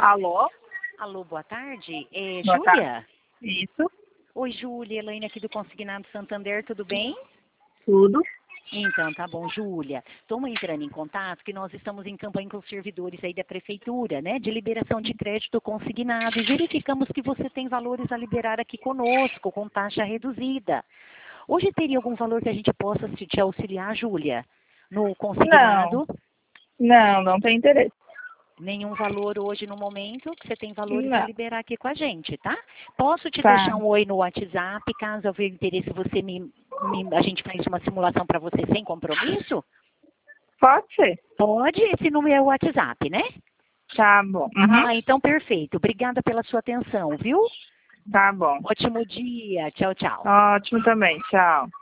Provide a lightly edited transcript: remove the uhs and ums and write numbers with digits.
Alô? Alô, boa tarde. Boa tarde. Júlia? Isso, Oi, Júlia. Elaine aqui do Consignado Santander, tudo bem? tudo. Então, tá bom, Júlia. Estamos entrando em contato que nós estamos em campanha com os servidores aí da prefeitura, né, de liberação de crédito consignado e verificamos que você tem valores a liberar aqui conosco, com taxa reduzida. Hoje teria algum valor que a gente possa te auxiliar, Júlia? No Não, consignado? não tem interesse. Nenhum valor hoje no momento, que você tem valores a Não, liberar aqui com a gente, tá? Posso te tá. deixar um oi no WhatsApp, caso houver interesse, a gente faz uma simulação para você sem compromisso? Pode ser. Pode, esse número é o WhatsApp, né? Tá bom. Uhum. Ah, então perfeito. Obrigada pela sua atenção, viu? Tá bom. Ótimo dia. Tchau, tchau. Ótimo também. Tchau.